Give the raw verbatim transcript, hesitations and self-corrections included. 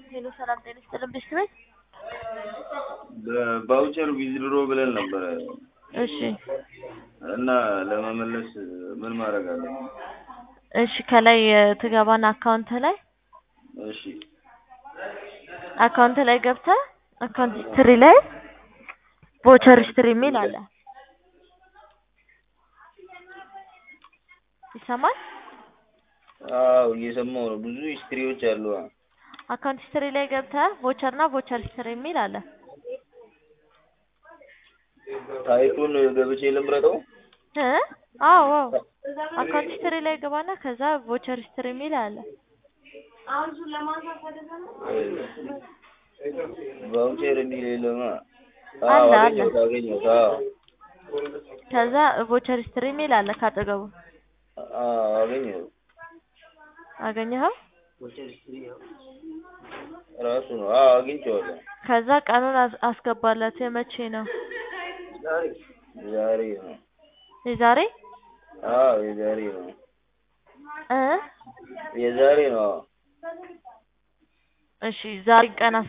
ሄሎ ሰላም ጤና ይስጥልን ብስክሌት በቫውቸር ዊዝድሮ ብለን ነበር። እሺ እና ለመመለስ ምን ማድረግ አለብን? እሺ ከላይ ትገባና አካውንት ላይ እሺ አካውንት ላይ ገብተህ አካውንት ሂስትሪ ላይ ቫውቸር ሂስትሪ የሚል አለ። ይሰማል? አዎ እየሰማሁ ነው። ብዙ ሂስትሪዎች አሉ። አካውንት ሂስትሪ ላይ ገብተህ ቫውቸር እና ቫውቸር ሂስትሪ የሚል አለ። ታይፑን ገብቼ ልምረጠው? እ አዎ አዎ አካውንት ሂስትሪ ላይ ገባና ከዛ ቫውቸር ሂስትሪ የሚል አለ። አሁን እሱን ለማንሳት ፈልገህ ነው? ቫውቸር የሚል የለማ። አለ አለ አገኘሁት አገኘሁት። አዎ ከዛ ቫውቸር ሂስትሪ የሚል አለ ካጠገቡ። አዎ አገኘሁት። አገኘኸው? ራሱ ነው። አዎ አግኝቼዋለሁ። ከዛ ቀኑን አስገባለት። የመቼ ነው? ዛሬ ነው። የዛሬ? አዎ የዛሬ ነው። እ የዛሬ ነው። እሺ ዛሬ ቀን